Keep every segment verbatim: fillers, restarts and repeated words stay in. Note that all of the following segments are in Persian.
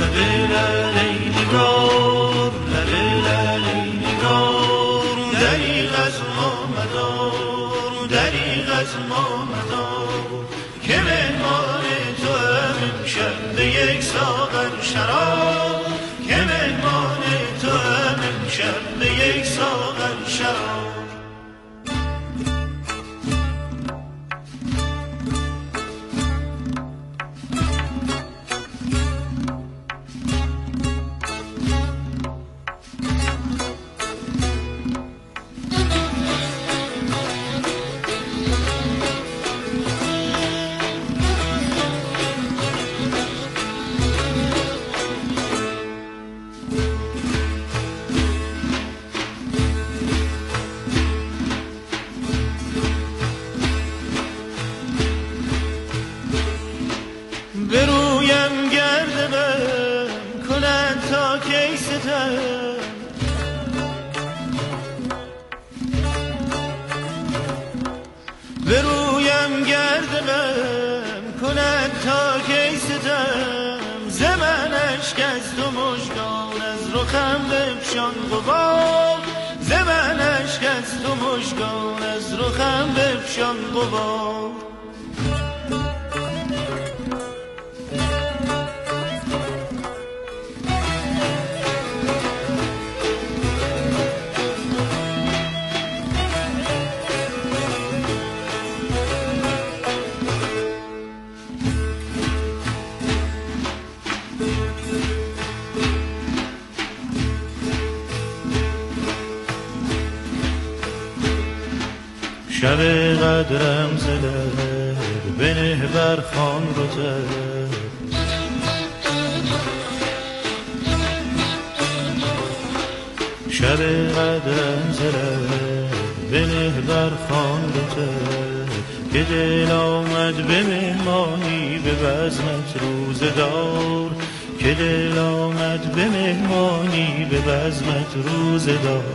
نگار للی نگار دریغ از ما مدار دریغ از ما مدار که مهمان تو هم امشب به یک ساغر شراب که مهمان تو هم امشب به یک ساغر شراب. برویم گرد من کند تا کی ستم برویم گرد من کند تا کی ستم زمن اشک از تو مژگان از رخم بفشان غبار زمن اشک از تو مژگان از رخم بفشان غبار. شب قدرم زده بنه بر خان روته شب قدرم زده بنه بر خان روته که دل آمد به مهمانی به بزمت روزدار که دل آمد به مهمانی به بزمت روزدار.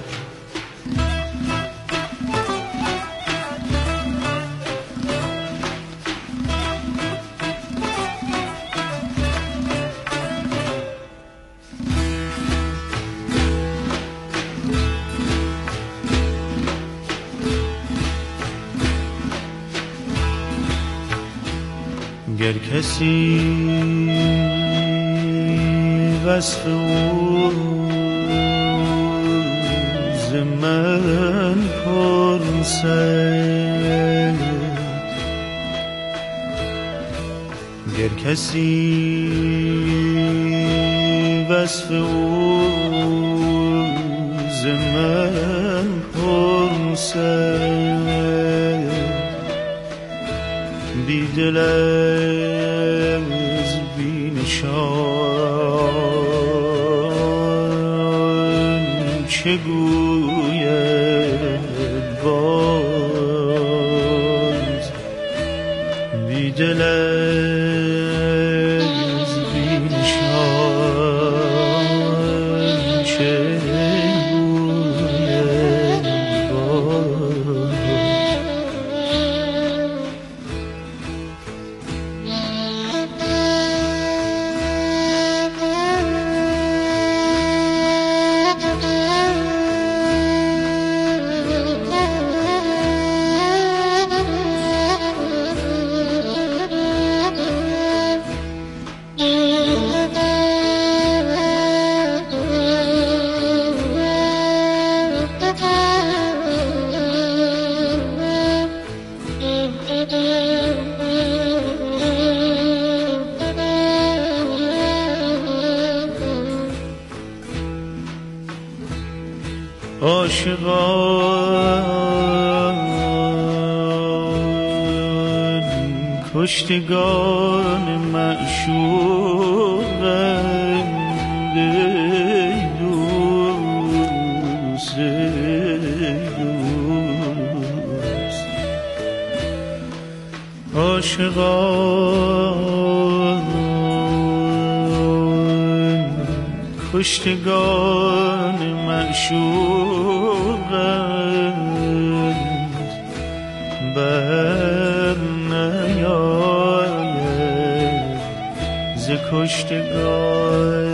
گر کسی وصف او ز من پرسد گر کسی وصف او ز من پرسد بی دل از بی نشان چه گوید باز بی دل از بی نشان چه گوید باز. عاشقان کشتگان معشوقند دوست دوست عاشقان کشتگان معشوقند بر نیاید ز کشتگان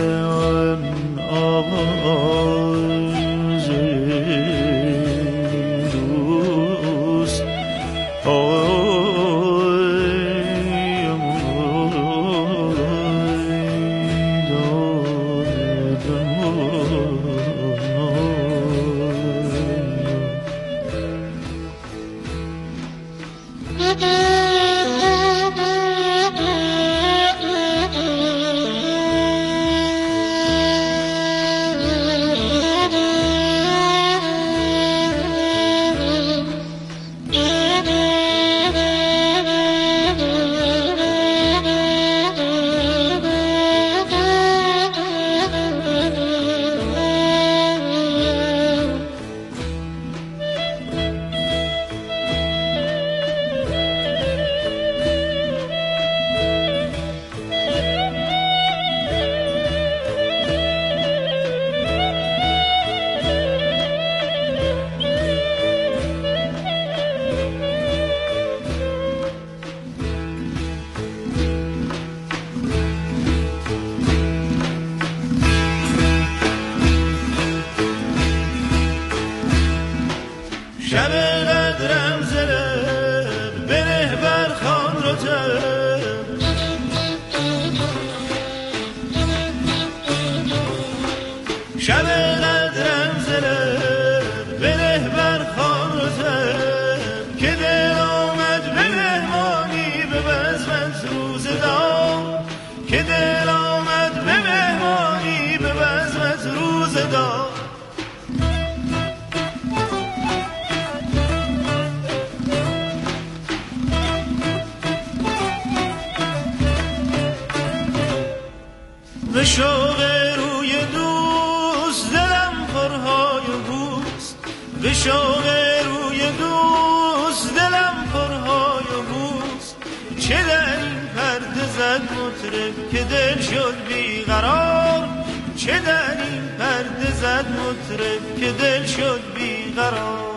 شوق روی دوست دلم پرهای بوست، به شوق روی دوست دلم پرهای بوست. چه در این پرده زد مطرب که دل شد بیقرار، چه در این پرده زد مطرب که دل شد بیقرار.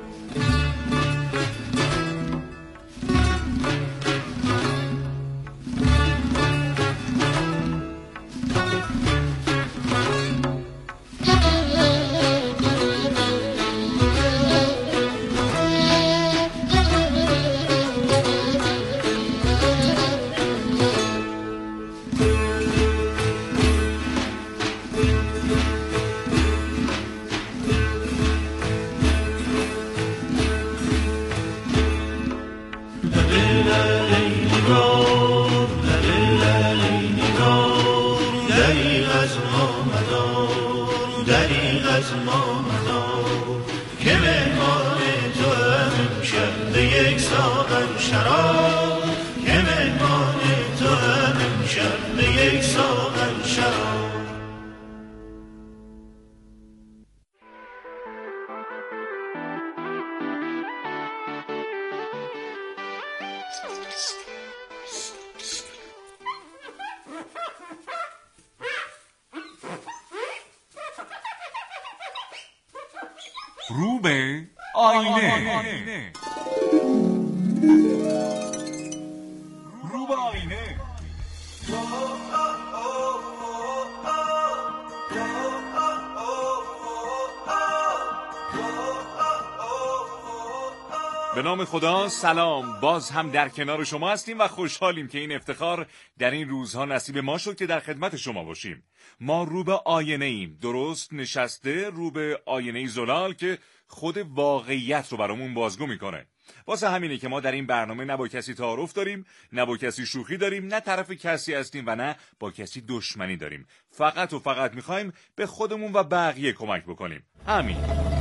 رو به آینه. رو به آینه. به نام خدا، سلام. باز هم در کنار شما هستیم و خوشحالیم که این افتخار در این روزها نصیب ما شد که در خدمت شما باشیم. ما رو به آینه ایم، درست نشسته رو به آینه زلال که خود واقعیت رو برامون بازگو میکنه. واسه همینه که ما در این برنامه نه با کسی تعارف داریم، نه با کسی شوخی داریم، نه طرف کسی هستیم و نه با کسی دشمنی داریم. فقط و فقط میخوایم به خودمون و بقیه کمک بکنیم. همین.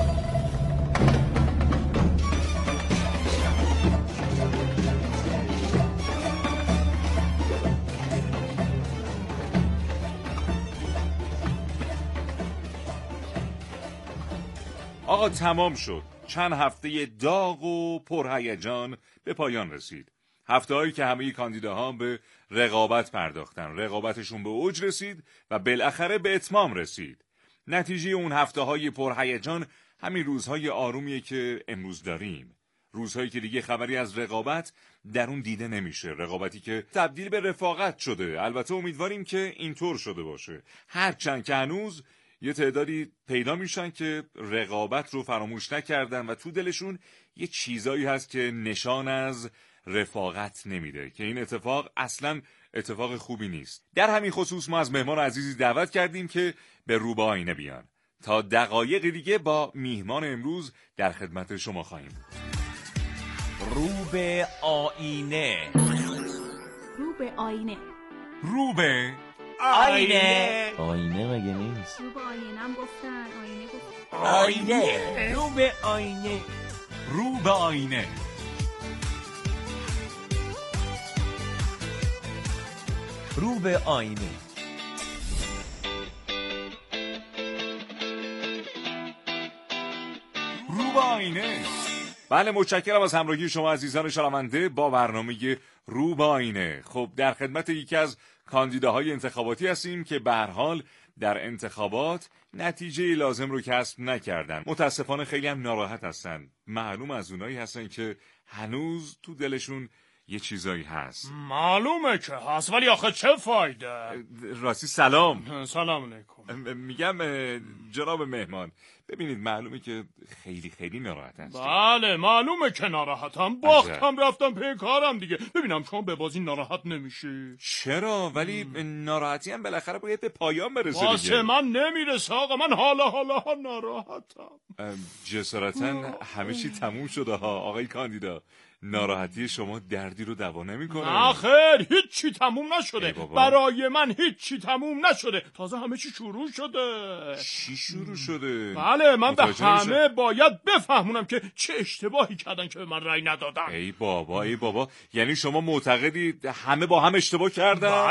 آقا تمام شد. چند هفته داغ و پرهیجان به پایان رسید. هفته‌هایی که همه کاندیداها به رقابت پرداختن. رقابتشون به اوج رسید و بالاخره به اتمام رسید. نتیجه اون هفته‌های پرهیجان همین روزهای آرومیه که امروز داریم. روزهایی که دیگه خبری از رقابت در اون دیده نمیشه. رقابتی که تبدیل به رفاقت شده. البته امیدواریم که اینطور شده باشه. هرچند که هنوز یه تعدادی پیدا میشن که رقابت رو فراموش نکردن و تو دلشون یه چیزایی هست که نشان از رفاقت نمیده، که این اتفاق اصلا اتفاق خوبی نیست. در همین خصوص ما از مهمان عزیزی دعوت کردیم که به رو به آینه بیان. تا دقایق دیگه با میهمان امروز در خدمت شما خواهیم. رو به آینه. رو به آینه. رو به آینه. آینه مگه نیست؟ رو به آینه هم گفتن. آینه گفتن. آینه. رو به آینه. رو به آینه. رو به آینه. رو به آینه. بله، متشکرم از همراهی شما عزیزان شنونده با برنامه رو به آینه. خب در خدمت یکی از کاندیداهای انتخاباتی هستیم که به هر حال در انتخابات نتیجه لازم رو کسب نکردن. متاسفانه خیلی هم ناراحت هستن. معلوم از اونایی هستن که هنوز تو دلشون یه چیزایی هست. معلومه که هست، ولی آخه چه فایده؟ راستی سلام. سلام علیکم. میگم جناب مهمان، ببینید معلومه که خیلی خیلی ناراحت هستید. بله معلومه که ناراحتم. باختم رفتم پی کارم دیگه. ببینم شما به بازی ناراحت نمیشی؟ چرا؟ ولی ناراحتی هم بالاخره باید به پایان برسه دیگه. واسه من نمیرسه آقا، من حالا حالا ناراحتم. جسارتا همه چی تموم شده ها آقای کاندیدا. ناراحتی شما دردی رو دوا نمیکنه. نه خیر، هیچی تموم نشده. برای من هیچی تموم نشده. تازه همه چی شروع شده. چی شروع شده؟ بله، من به همه باید بفهمونم که چه اشتباهی کردن که به من رأی ندادن. ای بابا ای بابا، یعنی شما معتقدی همه با هم اشتباه کردن؟ بله،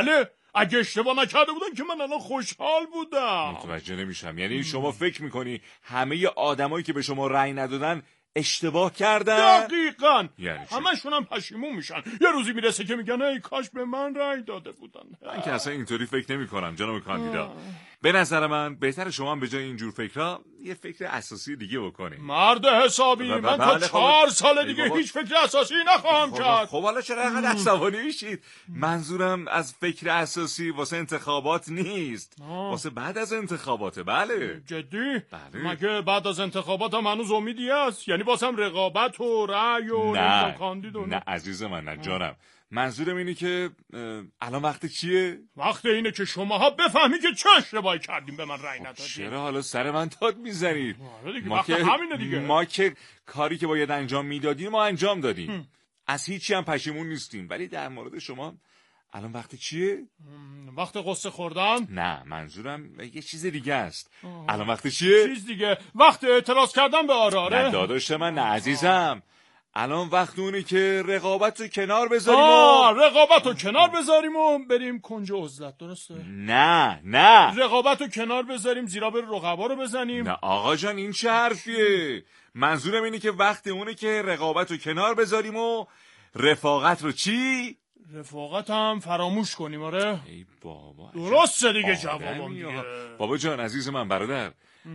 اگه اشتباه نکرده بودن که من الان خوشحال بودم. متوجه نمیشم. یعنی شما فکر میکنی همه آدمایی که به شما رأی ندادن اشتباه کردن؟ دقیقاً. یعنی چی؟ همشون هم پشیمون میشن. یه روزی میرسه که میگن ای کاش به من رأی داده بودن. من که اصلا اینطوری فکر نمی کنم جناب کاندیدا. به نظر من بهتر شما هم به جای اینجور فکرها یه فکر اساسی دیگه بکنید. مرد حسابی، ب- ب- من تا بله، خب. چهار سال دیگه بابا. هیچ فکر اساسی نخواهم خب, کرد. خب حالا چرا اینقدر عصبانی میشید؟ منظورم از فکر اساسی واسه انتخابات نیست، آه. واسه بعد از انتخاباته. بله جدی؟ بله. مگه بعد از انتخابات هم هنوز امیدی هست؟ یعنی بازم رقابت و رأی و نمیدونم نه کاندید و نه عزیز من، نه جانم. منظورم اینه که اه، الان وقت چیه؟ وقت اینه که شماها بفهمی که چه اشتباهی کردیم به من رأی ندادیم. چرا حالا سر من داد میزنید؟ آره دیگه، ما وقت که همینه دیگه. ما که کاری که باید انجام میدادیم ما انجام دادیم. از هیچی هم پشیمون نیستیم. ولی در مورد شما الان وقت چیه؟ وقت قصه خوردن؟ نه منظورم یه چیز دیگه است. الان وقت چیه؟ چیز دیگه. وقت اعتراض کردن به آره آره. نه داداش من، نه عزیزم. الان وقت اونه که رقابت رو کنار بذاریم آه و... رقابت رو کنار بذاریم و بریم کنج عزلت. درسته؟ نه نه رقابت رو کنار بذاریم زیرا به رقبا رو بزنیم. نه آقا جان، این چه حرفیه؟ منظورم اینه که وقت اونه که رقابت رو کنار بذاریم و رفاقت رو چی؟ رفاقت هم فراموش کنیم. آره ای بابا درسته دیگه. آدمی جوابم دیگه. ها. بابا جان عزیز من، برادر،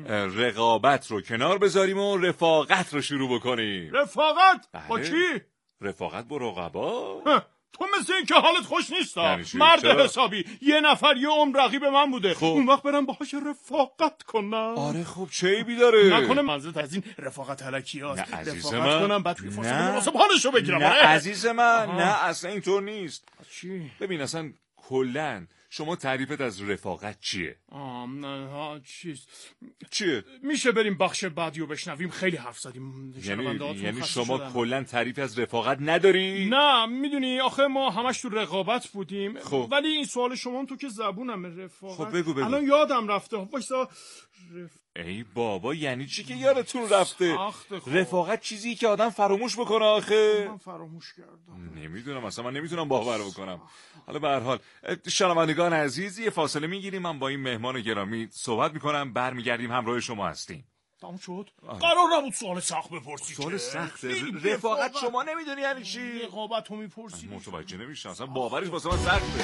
رقابت رو کنار بذاریم و رفاقت رو شروع بکنیم. رفاقت بله. با کی؟ رفاقت با رقبا. اه، تو مثل این که حالت خوش نیست. یعنی چی؟ مرد چرا؟ حسابی یه نفر یه عمر رقیب من بوده. خب. اون وقت برم باهاش رفاقت کنم. آره خب چه عیبی داره؟ نکنه منظورت از این رفاقت هلکی هاست. نه عزیز رفاقت من. کنم بعد توی نه. فاصله مناسب حالشو بگیرم. نه آره. عزیز من، آها. نه اصلا اینطور نیست. چی؟ ببین اصلا کلن شما تعریفت از رفاقت چیه؟ آم نه ها چیز چیه؟ میشه بریم بخش بعدی رو بشنویم؟ خیلی حرف زدیم. یعنی شنونده‌هاتون یعنی خسته شما شدن. کلا تعریفی از رفاقت نداری؟ نه میدونی آخه ما همش تو رقابت بودیم. خب. ولی این سوال شما تو که زبونم رفاقت. خب بگو بگو. الان یادم رفته. وایسا. رف... ای بابا یعنی چی که یادتون رفته؟ سخته خب. رفاقت چیزی که آدم فراموش بکنه آخه. من فراموش کردم. نمیدونم اصلا، من نمیتونم باور بکنم. حالا به هر حال شنوندگان عزیز، یه فاصله میگیریم، من با این مهمان گرامی صحبت میکنم، برمیگردیم همراه شما هستیم. تموم شد؟ قرار نبود سوال سخت بپرسی. سوال که. سخته؟ خیلی رفاقت شما نمیدونی یعنی چی؟ رقابت رو میپرسی. متوجه نمیشم، اصلا باورش واسه من سخته.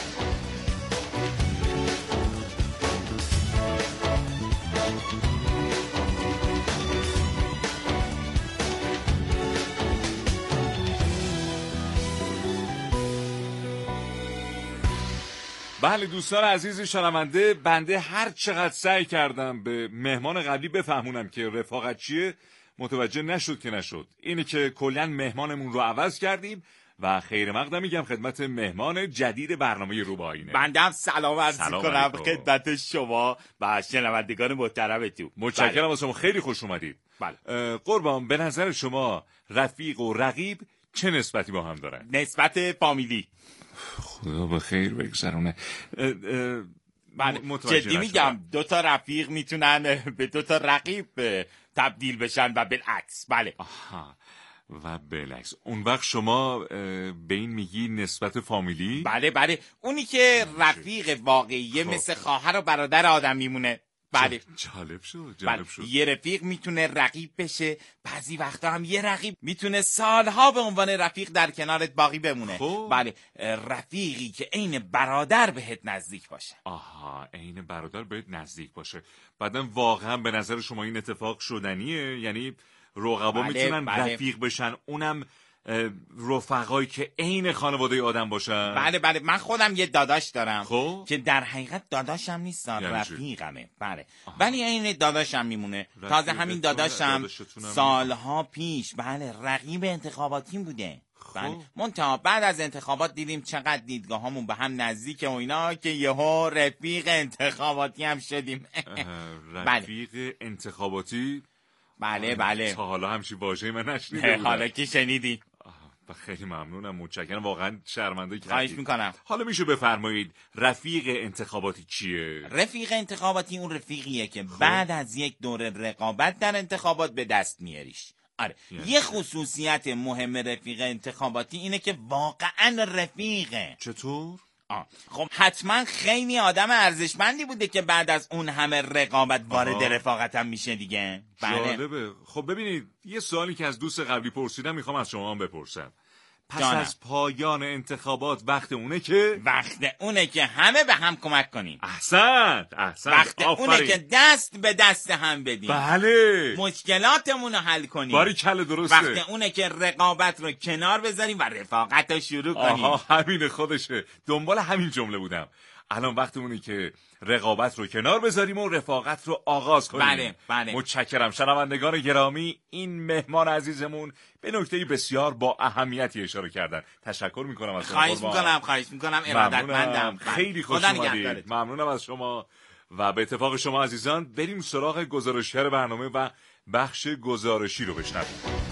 بله دوستان عزیز شنونده، بنده هر چقدر سعی کردم به مهمان قبلی بفهمونم که رفاقت چیه، متوجه نشد که نشد. اینه که کلا مهمانمون رو عوض کردیم و خیر مقدم میگم خدمت مهمان جدید برنامه رو با آینه. بنده هم سلام عرض سلام کنم علیکم. خدمت شما و شنوندگان محترمتون. متشکرم از شما، خیلی خوش اومدید. بله. اه، قربان، به نظر شما رفیق و رقیب چه نسبتی با هم دارن؟ نسبت فامیلی. خدا به خیر بگذرونه. اه، اه، بله متوجه جدی نشدم. میگم دو تا رفیق میتونن به دو تا رقیب تبدیل بشن و بالعکس. بله آها. و بالعکس اون وقت شما اه، به این میگی نسبت فامیلی؟ بله بله اونی که رفیق واقعیه خب. مثل خواهر و برادر آدم میمونه. بله جالب شد، بله. جالب شد. یه رفیق میتونه رقیب بشه، بعضی وقتا هم یه رقیب میتونه سالها به عنوان رفیق در کنارت باقی بمونه. خب. بله رفیقی که عین برادر بهت نزدیک باشه. آها، عین برادر بهت نزدیک باشه. بعدم واقعا به نظر شما این اتفاق شدنیه؟ یعنی رقبا بله، میتونن بله. رفیق بشن، اونم اه، رفقایی که عین خانواده آدم باشن؟ بله بله من خودم یه داداش دارم خب. که در حقیقت داداشم نیستن، یعنی چی؟ رفیقمه. بله ولی عین داداشم میمونه. تازه همین رفیقتونه، داداشم داداشتونم سالها پیش بله رقیب انتخاباتیم بوده. بله منتها بعد از انتخابات دیدیم چقدر دیدگاهامون به هم نزدیکه و اینا که یهو رفیق انتخاباتی هم شدیم. اه، بله. رفیق انتخاباتی؟ بله بله تا حالا همچی واژه‌ای من نشنیده بودم. حالا که شنیدی. آه، خیلی ممنونم، متشکرم، واقعا شرمنده که خواهش رفتید. میکنم. حالا میشه بفرمایید رفیق انتخاباتی چیه؟ رفیق انتخاباتی اون رفیقیه که بعد از یک دوره رقابت در انتخابات به دست میاریش. آره یعنی یه خصوصیت مهم رفیق انتخاباتی اینه که واقعا رفیقه. چطور؟ آه. خب حتما خیلی آدم ارزشمندی بوده که بعد از اون همه رقابت وارد رفاقت هم میشه دیگه. بله. جالبه. خب ببینید یه سوالی که از دوست قبلی پرسیدم میخوام از شما هم بپرسم. پس جانم. از پایان انتخابات وقت اونه که وقت اونه که همه به هم کمک کنیم. احسنت احسنت وقت آفرین. اونه که دست به دست هم بدیم. بله مشکلاتمون رو حل کنیم. باری کله درسته. وقت اونه که رقابت رو کنار بذاریم و رفاقت رو شروع کنیم. آها همین خودشه. دنبال همین جمله بودم. الان وقت اونه که رقابت رو کنار بذاریم و رفاقت رو آغاز کنیم. بله بله. متشکرم. شنوندگان گرامی، این مهمان عزیزمون به نکته بسیار با اهمیتی اشاره کردن. تشکر میکنم از شما. خواهش میکنم خواهش میکنم ارادتمندم. خیلی خوش اومدید. ممنونم از شما. و به اتفاق شما عزیزان بریم سراغ گزارشگر برنامه و بخش گزارشی رو بشنویم.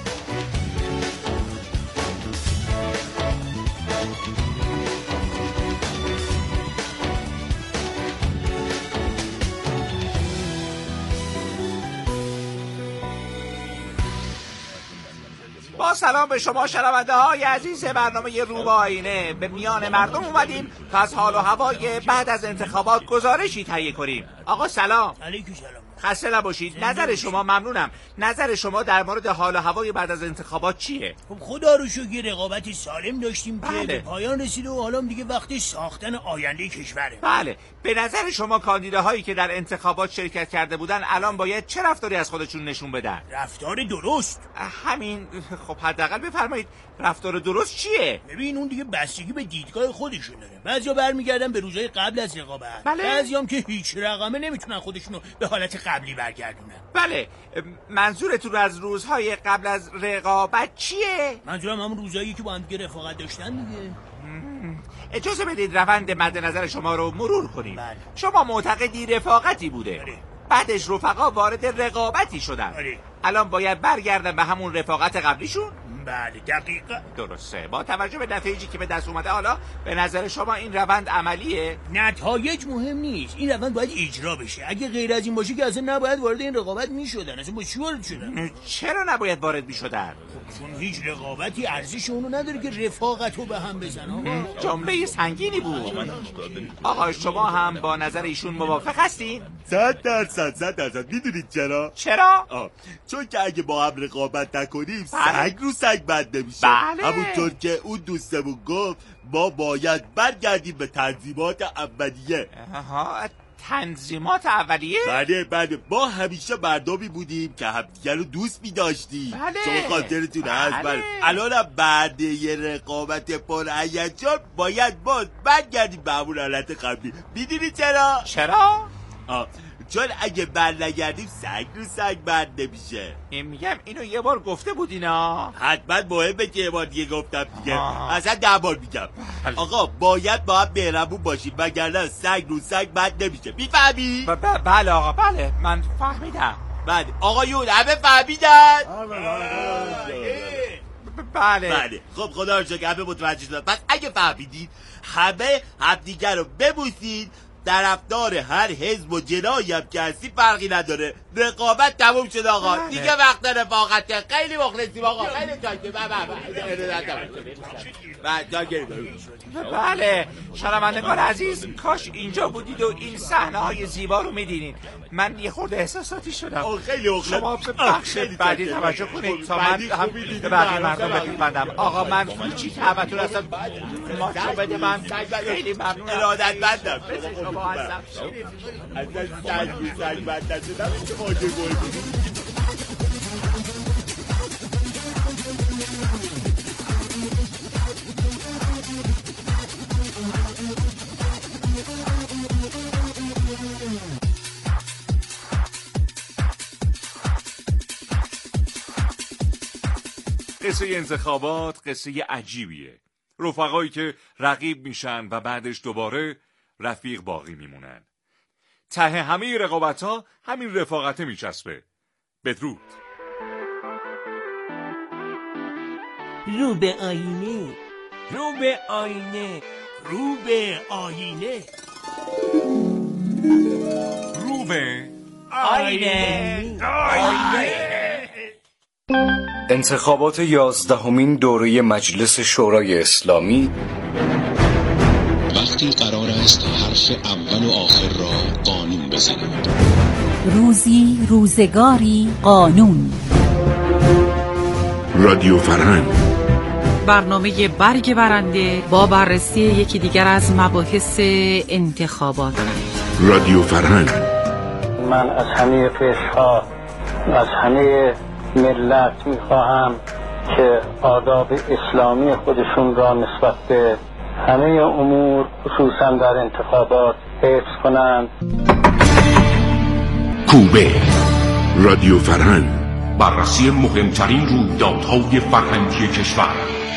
با سلام به شما شنونده های عزیز برنامه رو به آینه. به میان مردم اومدیم تا از حال و هوای بعد از انتخابات گزارشی تهیه کنیم. آقا سلام. علیکم سلام. خسته نباشید. نظر شما ممنونم. نظر شما در مورد حال و هوای بعد از انتخابات چیه؟ خب خدا رو شکر رقابت سالم داشتیم بله. که به پایان رسیده و حالا دیگه وقت ساختن آینده کشوره. بله. به نظر شما کاندیداهایی که در انتخابات شرکت کرده بودن الان باید چه رفتاری از خودشون نشون بدن؟ رفتار درست. همین. خب حداقل بفرمایید رفتار درست چیه؟ ببین اون دیگه بستگی به دیدگاه خودشون داره. بعضیا برمیگردن به روزهای قبل از رقابت. بله. بعضیام که هیچ رقمه نمیتونن خودشونو به حالت قبلی برگردونن. بله. منظورتون از روزهای قبل از رقابت چیه؟ منظورم همون روزایی که با هم دیگه رفاقت داشتن دیگه. اجازه بدید روند مد نظر شما رو مرور کنیم. بله. شما معتقدی رفاقتی بوده. بله. بعدش رفقا وارد رقابتی شدن. بله. الان باید برگردن به همون رفاقت قبلیشون؟ بله دقیقا. درسته. با توجه به نتایجی که به دست اومده حالا به نظر شما این روند عملیه؟ نتایج مهم نیست. این روند باید اجرا بشه. اگه غیر از این باشه که اصلا نباید وارد این رقابت میشدن. اصلا با چی وارد شدن؟ چرا نباید وارد میشدن؟ چون هیچ رقابتی ارزش اونو نداره که رفاقت رو به هم بزن. آقا جمله سنگینی بود. آقا شما هم با نظر ایشون موافق هستین؟ صد درصد صد درصد. میدونید چرا؟ چرا؟ آه. چون که اگه با هم رقابت نکنیم بله. سگ رو سگ بد نمیشه. بله. همونطور که اون دوستمون گفت ما باید برگردیم به تنظیمات اولیه. آها تنظیمات اولیه؟ بله بله. ما همیشه مردمی بودیم که همدیگه رو دوست می‌داشتیم. بله. شما خاطرتون هست؟ بله. بله. الان بعد یه رقابت پرهیجان باید باز برگردیم به همون حالت قبلی. میدونی چرا؟ چرا؟ آه. چون اگه برنگردیم سگ رو سگ بد نمیشه. این میگم اینو یه بار گفته بودینا. حتما مهمه که یه بار دیگه گفتم دیگه. آه. اصلا ده بار میگم. آقا باید با هم مهربون باشیم وگرنه سگ رو سگ بد نمیشه. میفهمی؟ ب- ب- بله آقا بله من فهمیدم. بله آقایون همه فهمیدن؟ ب- بله بله. خب خدا رو شکر همه متوجه شدن. پس اگه فهمیدید همه همدیگه رو ببوسید. طرفدار هر حزب و جنایی هم که هستی فرقی نداره. رقابت تموم شد آقا. بله. دیگه وقت رفاقته. خیلی مخلصیم آقا. خیلی چاکریم. بله شنوندگان عزیز کاش اینجا بودید و این صحنه های زیبا رو میدیدین. من یه خورده احساساتی شدم. آه خیلی مخلص. شما به بخش بعدی توجه کنید تا من هم به بقیه مردم بپیوندم. آقا من کوچیک همتون هستم. ماچو بده من خیلی ممنونم. ارادتمندم. شما هستم. اصلا سگ رو سگ بد نشدم. چه واجه گل قصه انتخابات قصه عجیبیه. رفقایی که رقیب میشن و بعدش دوباره رفیق باقی میمونن. ته همه رقابت ها همین رفاقته میچسبه. بدرود. رو به آینه. رو به آینه. رو به آینه. رو به آینه. انتخابات یازدهمین دوره مجلس شورای اسلامی وقتی قرار است حرف اول و آخر را قانون بزنید. روزی روزگاری قانون. رادیو فرهنگ، برنامه برگ برنده با بررسی یکی دیگر از مباحث انتخابات. رادیو فرهنگ. من از همه پیشها از همه ملت میخواهم که آداب اسلامی خودشون را نسبت به همه امور خصوصا در انتخابات حفظ کنند. کوبه. رادیو فرهنگ، بررسی مهمترین رویدادهای فرهنگی کشور.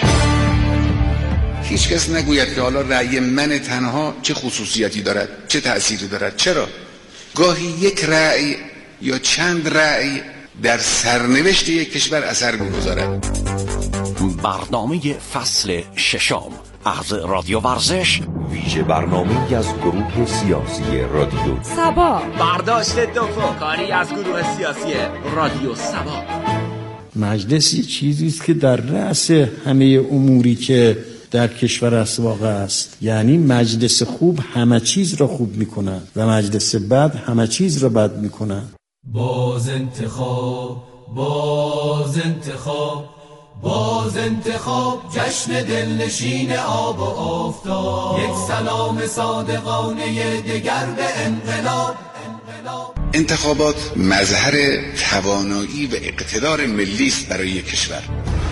هیچ کس نگوید که حالا رأی من تنها چه خصوصیتی دارد، چه تأثیری دارد. چرا؟ گاهی یک رأی یا چند رأی در سرنوشت یک کشور اثر می‌گذارد. برنامه فصل ششم از رادیو ورزش، ویژه برنامه‌ای از گروه سیاسی رادیو سبا. برداشت دوفو کاری از گروه سیاسی رادیو سبا. مجلس یه چیزی است که در رأس همه اموری که در کشور اسواق است. یعنی مجلس خوب همه چیز را خوب میکنه و مجلس بد همه چیز را بد میکنه. باز انتخاب، باز انتخاب، باز انتخاب، جشن دلنشین آب و آفتاب، یک سلام صادقانه دگر به انقلاب. انتخابات مظهر توانایی و اقتدار ملی است برای کشور.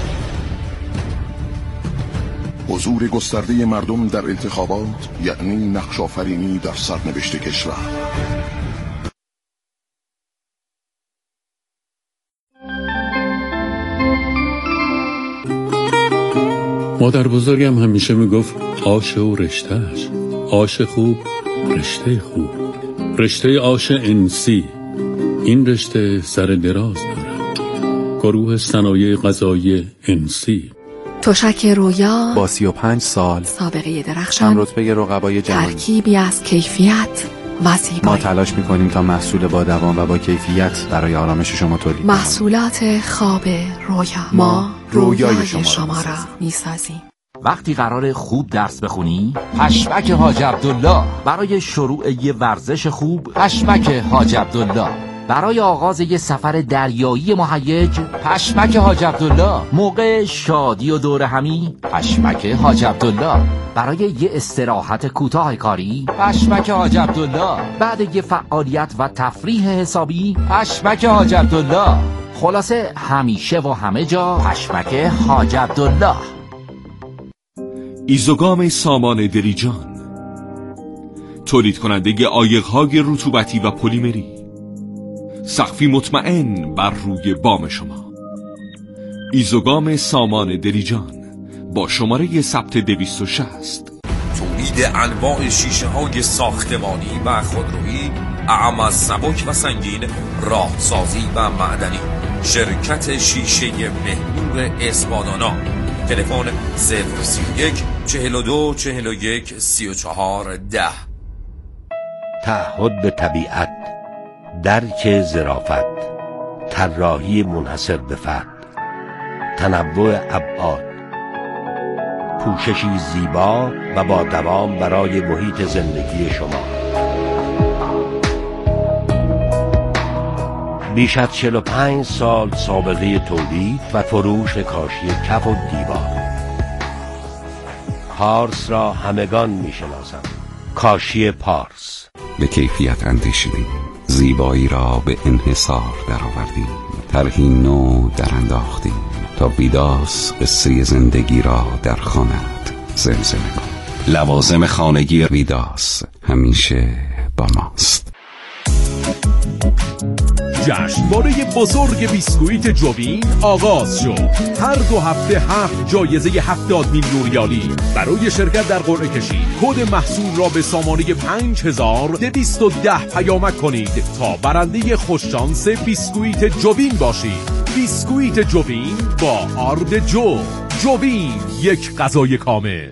حضور گسترده مردم در انتخابات یعنی نقش آفرینی در سرنوشت کشور. مادر بزرگم همیشه میگفت آش و رشتهش، آش خوب رشته خوب، رشته آش انسی. این رشته سر دراز دارد. گروه صنایع غذایی انسی. تشک رویا با سی و پنج سال سابقه درخشان، چند رتبه رقبای جهانی، ترکیبی از کیفیت و زیبایی. ما تلاش میکنیم تا محصول با دوام و با کیفیت برای آرامش شما تولید محصولات خواب رویا. ما رویای شما, شما را میسازیم. وقتی قرار خوب درس بخونی، پشمک حاج عبدالله. برای شروع یه ورزش خوب، پشمک حاج عبدالله. برای آغاز یه سفر دریایی مهیج، پشمک حاج عبدالله. موقع شادی و دور همی، پشمک حاج عبدالله. برای یه استراحت کوتاه کاری، پشمک حاج عبدالله. بعد یه فعالیت و تفریح حسابی، پشمک حاج عبدالله. خلاصه همیشه و همه جا پشمک حاج عبدالله. ایزوگام سامان دریجان، تولید کننده عایق‌های رطوبتی و پلیمری، سقفی مطمئن بر روی بام شما. ایزوگام سامان دریجان با شماره ثبت دویست و شصت. تولید انواع شیشه های ساختمانی و خودرویی، اعم از سبک و سنگین، راهسازی و معدنی. شرکت شیشه مهنور اسپادانا. تلفن صفر سی و یک چهل و دو چهل و یک سی و چهار ده. تعهد به طبیعت، درک ظرافت، طراحی منحصر به فرد، تنوع ابعاد، پوششی زیبا و با دوام برای محیط زندگی شما. بیش از چهل و پنج سال سابقه تولید و فروش کاشی کف و دیوار. پارس را همگان میشناسند. کاشی پارس. به کیفیت اندیشیدیم، زیبایی را به انحصار درآوردیم، طرحی نو در انداختیم تا ویداس قصه زندگی را در خانه‌ات زمزمه کن. لوازم خانگی ویداس همیشه با ماست. جشنواره بزرگ بیسکویت جوین آغاز شد. هر دو هفته هفت جایزه هفتاد میلیون ریالی. برای شرکت در قرعه کشی کد محصول را به سامانه پنج هزار دویست و ده پیامک کنید تا برنده خوششانس بیسکویت جوین باشید. بیسکویت جوین با آرد جو. جوین، یک غذای کامل.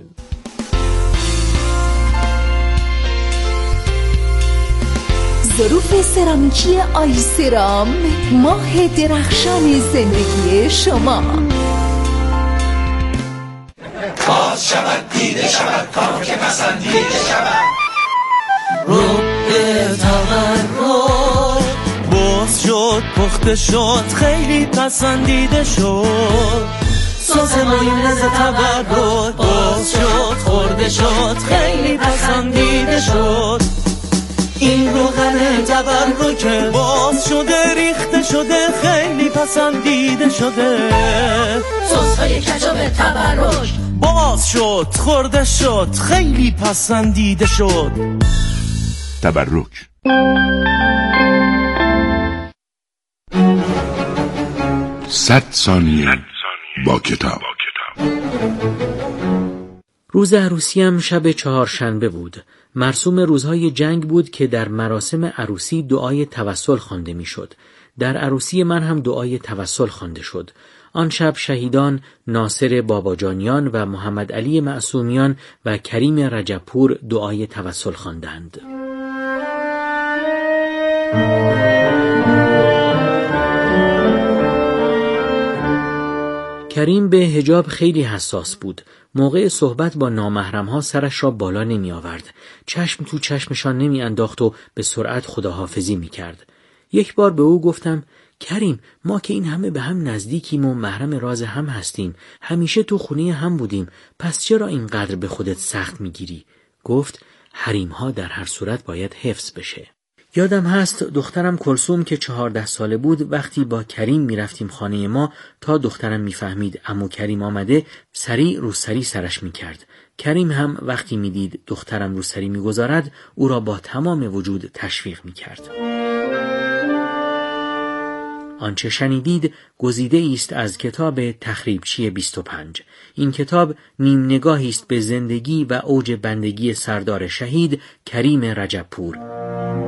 ظروف سرامیکی آیسرام، ماه درخشان زندگی شما. باز شود دیده شود تا که پسندیده شود. رو به تورم باز شد پخته شد خیلی پسندیده شد. ساز مایونز تورم باز شد خورده شد خیلی پسندیده شد. این روغن تورم که باز شده ریخته شده خیلی پسندیده شده. سس‌های کچاپ تبرک باز شد خورده شد خیلی پسندیده شد. تبرک. صد ثانیه با کتاب. روز عروسیم شب چهارشنبه بود. مرسوم روزهای جنگ بود که در مراسم عروسی دعای توسل خوانده میشد. در عروسی من هم دعای توسل خوانده شد. آن شب شهیدان ناصر باباجانیان و محمد علی معصومیان و کریم رجبپور دعای توسل خواندند. کریم به حجاب خیلی حساس بود. موقع صحبت با نامحرم‌ها سرش را بالا نمی آورد. چشم تو چشمشان نمی انداخت و به سرعت خداحافظی می کرد. یک بار به او گفتم کریم، ما که این همه به هم نزدیکیم و محرم راز هم هستیم، همیشه تو خونه هم بودیم، پس چرا اینقدر به خودت سخت می گیری؟ گفت حریم‌ها در هر صورت باید حفظ بشه. یادم هست دخترم کلثوم که چهارده ساله بود وقتی با کریم می رفتیم خانه ما تا دخترم می فهمید عمو کریم آمده سریع رو سری سرش می کرد. کریم هم وقتی می دید دخترم رو سری می گذارد او را با تمام وجود تشویق می کرد. آنچه شنیدید گزیده است از کتاب تخریبچی بیست و پنج. این کتاب نیم نگاهی است به زندگی و اوج بندگی سردار شهید کریم رجبپور.